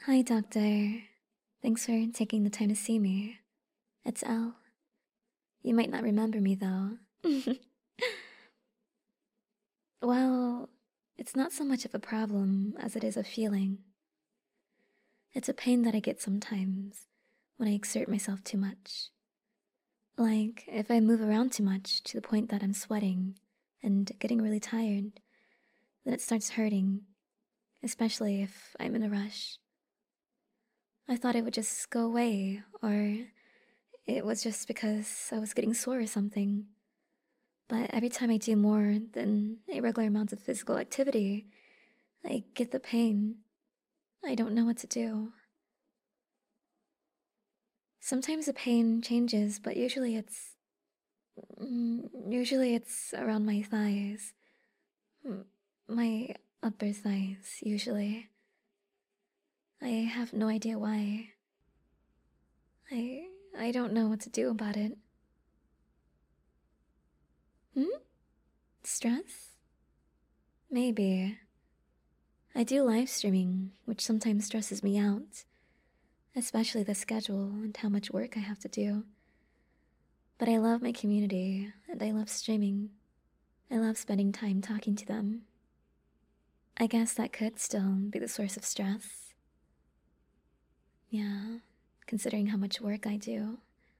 Hi, doctor. Thanks for taking the time to see me. It's Elle. You might not remember me, though. Well, it's not so much of a problem as it is a feeling. It's a pain that I get sometimes when I exert myself too much. Like, if I move around too much to the point that I'm sweating and getting really tired, then it starts hurting, especially if I'm in a rush. I thought it would just go away, or it was just because I was getting sore or something. But every time I do more than a regular amount of physical activity, I get the pain. I don't know what to do. Sometimes the pain changes, but usually it's around my thighs. My upper thighs, usually. I have no idea why. I don't know what to do about it. Hmm? Stress? Maybe. I do live streaming, which sometimes stresses me out, especially the schedule and how much work I have to do. But I love my community, and I love streaming. I love spending time talking to them. I guess that could still be the source of stress. Yeah, considering how much work I do.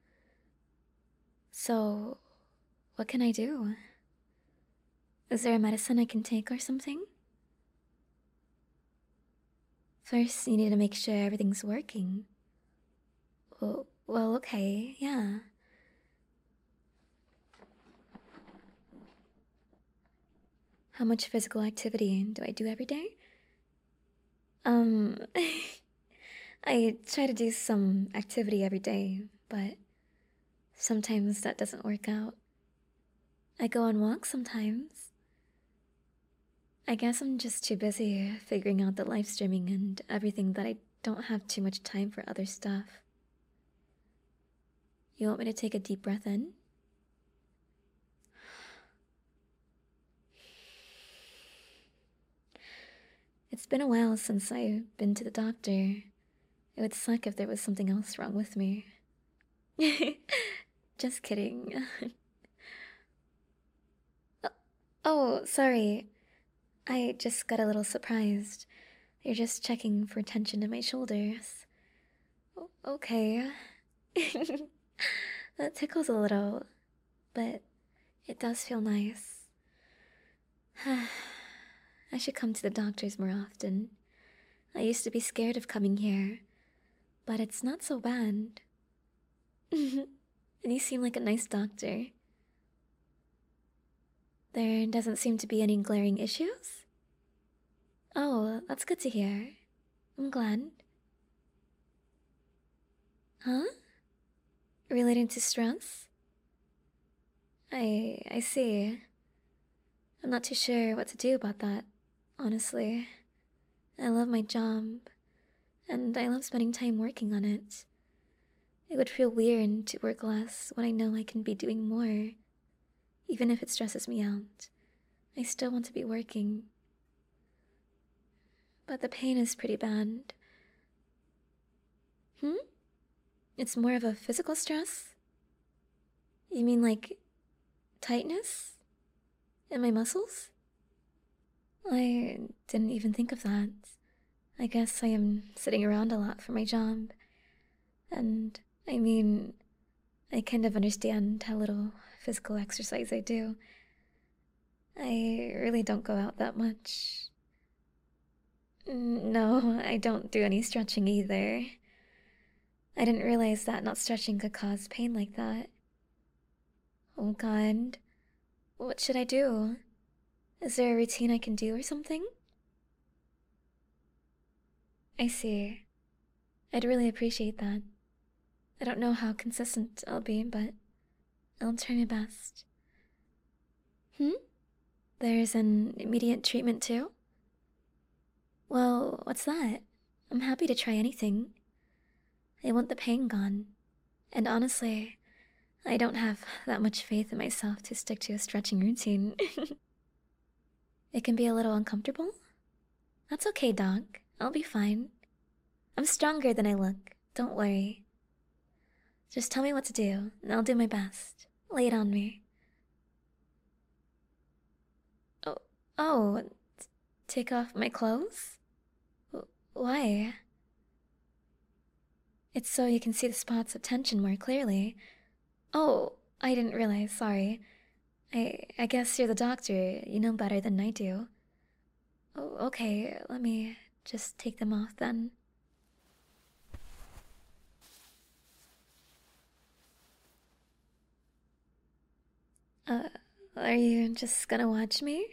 So, what can I do? Is there a medicine I can take or something? First, you need to make sure everything's working. Well, okay, yeah. How much physical activity do I do every day? Um, I try to do some activity every day, but sometimes that doesn't work out. I go on walks sometimes. I guess I'm just too busy figuring out the live streaming and everything that I don't have too much time for other stuff. You want me to take a deep breath in? It's been a while since I've been to the doctor. It would suck if there was something else wrong with me. Just kidding. Oh, sorry. I just got a little surprised. You're just checking for tension in my shoulders. Okay. That tickles a little, but it does feel nice. I should come to the doctors more often. I used to be scared of coming here, but it's not so bad. And you seem like a nice doctor. There doesn't seem to be any glaring issues? Oh, that's good to hear. I'm glad. Huh? Relating to stress? I see. I'm not too sure what to do about that, honestly. I love my job, and I love spending time working on it. It would feel weird to work less when I know I can be doing more. Even if it stresses me out, I still want to be working. But the pain is pretty bad. Hmm? It's more of a physical stress? You mean like tightness in my muscles? I didn't even think of that. I guess I am sitting around a lot for my job. And I mean, I kind of understand how little physical exercise I do. I really don't go out that much. No, I don't do any stretching either. I didn't realize that not stretching could cause pain like that. Oh god. What should I do? Is there a routine I can do or something? I see. I'd really appreciate that. I don't know how consistent I'll be, but I'll try my best. Hmm? There's an immediate treatment too? Well, what's that? I'm happy to try anything. I want the pain gone. And honestly, I don't have that much faith in myself to stick to a stretching routine. It can be a little uncomfortable? That's okay, Doc. I'll be fine. I'm stronger than I look. Don't worry. Just tell me what to do, and I'll do my best. Lay it on me. Oh, oh, take off my clothes? Why? It's so you can see the spots of tension more clearly. Oh, I didn't realize, sorry. I guess you're the doctor. You know better than I do. Oh, okay, let me just take them off then. Are you just gonna watch me?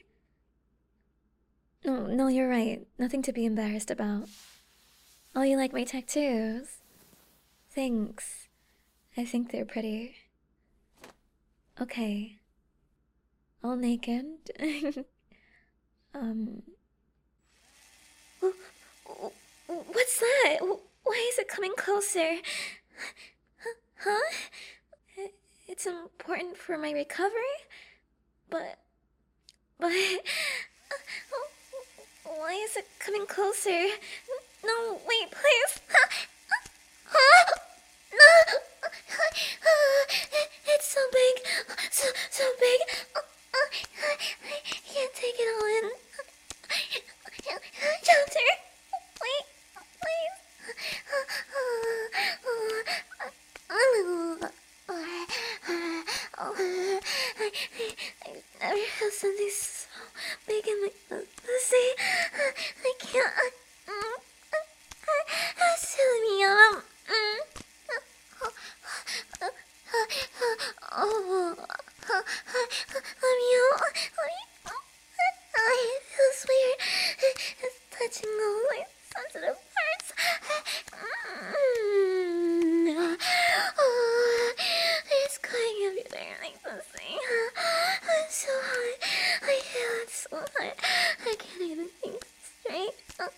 No, you're right. Nothing to be embarrassed about. Oh, you like my tattoos? Thanks. I think they're pretty. Okay. All naked. um. What's that? Why is it coming closer? Huh? It's important for my recovery? But. Why is it coming closer? No, wait, please. No! It's so big. So big. I can't take it all in. Doctor, wait, please. I've never felt something so big in my pussy. I can't. It's filling me up. It feels weird. It's touching all my sensitive parts. It's going everywhere like this thing. It's so hot. I feel it so hot. I can't even think straight.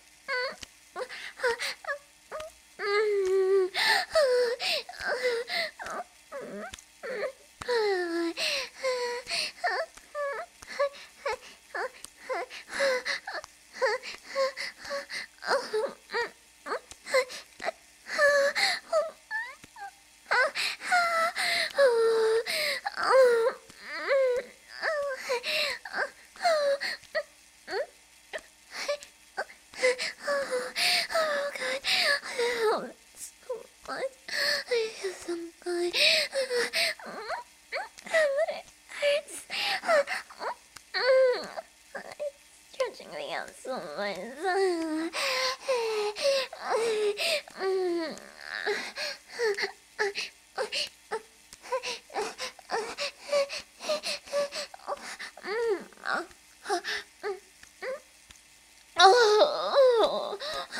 Oh god, I feel so much. I feel so good. But it hurts. It's stretching me out so much. Oh.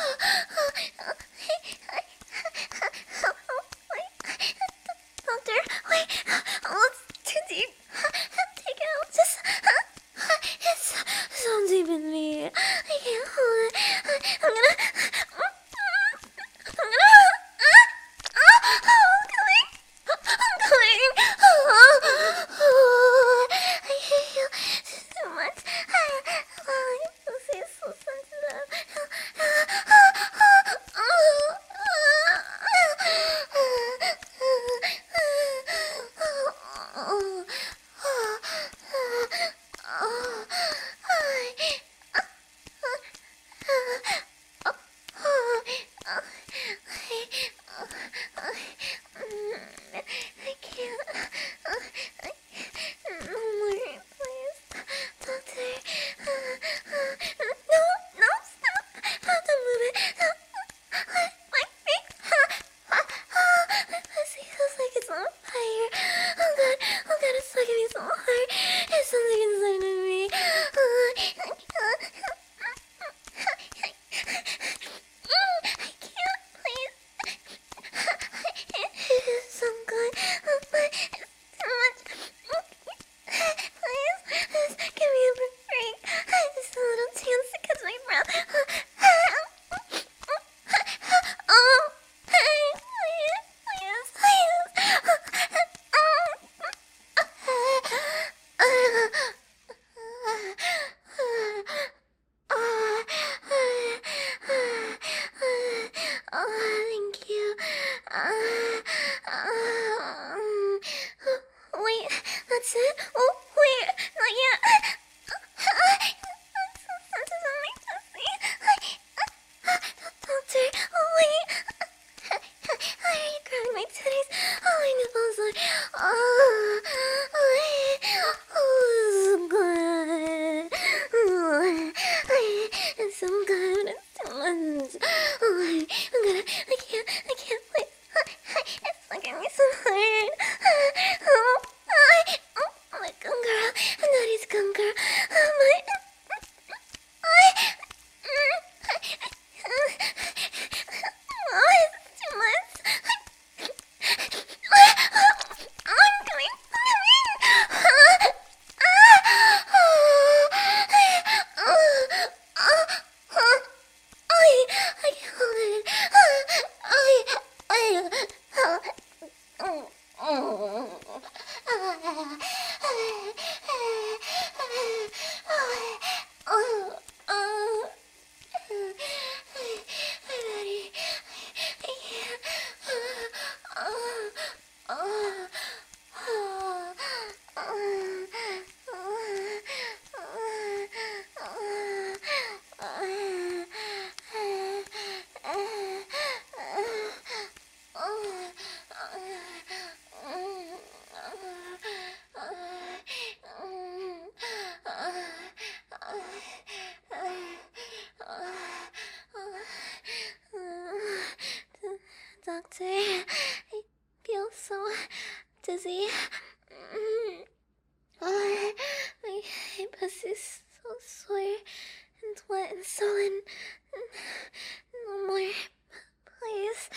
Doctor, wait. Oh, it's too deep. Take it out. Just. It's so deep in me. I can't hold it. I'm gonna. so good. It's too much. Oh, I can't wait. It's fucking me so hard. Oh my gun girl. Daddy's gun girl. Oh my. Oh, it's too much. I'm coming. I can't hold it. Doctor, I feel so dizzy. My pussy is so sore and wet and swollen. No more, please.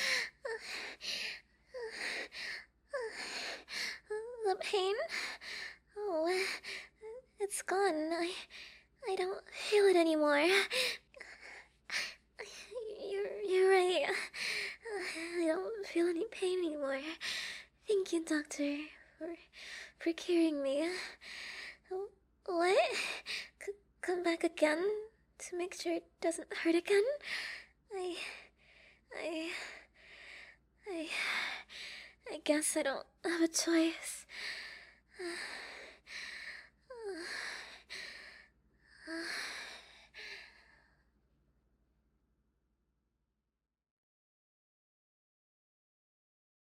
The pain? Oh, it's gone. I don't feel it anymore. You're right. I don't feel any pain anymore. Thank you, doctor, for curing me. What? Come back again to make sure it doesn't hurt again? I guess I don't have a choice.